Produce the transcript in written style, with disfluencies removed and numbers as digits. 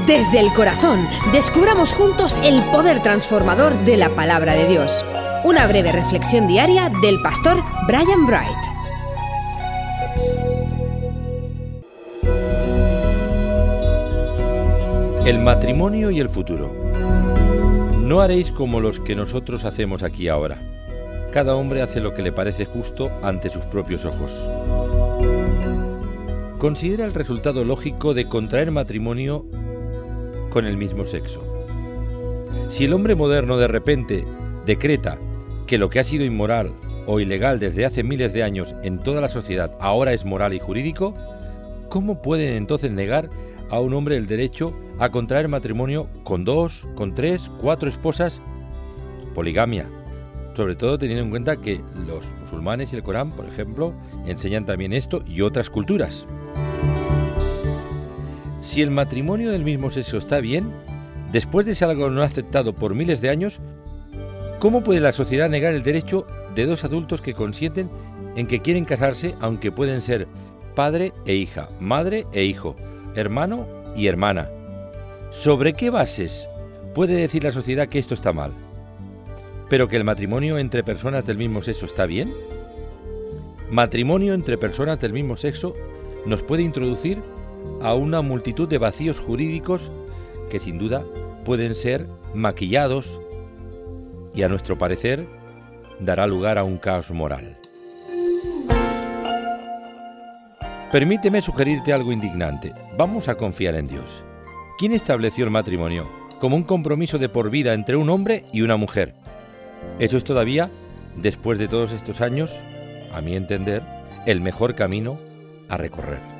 Desde el corazón, descubramos juntos el poder transformador de la palabra de Dios. Una breve reflexión diaria del pastor Brian Bright. El matrimonio y el futuro. No haréis como los que nosotros hacemos aquí ahora. Cada hombre hace lo que le parece justo ante sus propios ojos. Considera el resultado lógico de contraer matrimonio con el mismo sexo. Si el hombre moderno de repente decreta que lo que ha sido inmoral o ilegal desde hace miles de años en toda la sociedad ahora es moral y jurídico, ¿cómo pueden entonces negar a un hombre el derecho a contraer matrimonio con 2, con 3, 4 esposas? Poligamia, sobre todo teniendo en cuenta que los musulmanes y el Corán, por ejemplo, enseñan también esto y otras culturas. Si el matrimonio del mismo sexo está bien, después de ser algo no aceptado por miles de años, ¿cómo puede la sociedad negar el derecho de dos adultos que consienten en que quieren casarse, aunque pueden ser padre e hija, madre e hijo, hermano y hermana? ¿Sobre qué bases puede decir la sociedad que esto está mal? ¿Pero que el matrimonio entre personas del mismo sexo está bien? Matrimonio entre personas del mismo sexo nos puede introducir a una multitud de vacíos jurídicos que sin duda pueden ser maquillados y a nuestro parecer dará lugar a un caos moral. Permíteme sugerirte algo indignante. Vamos a confiar en Dios. ¿Quién estableció el matrimonio como un compromiso de por vida entre un hombre y una mujer? Eso es todavía, después de todos estos años, a mi entender, el mejor camino a recorrer.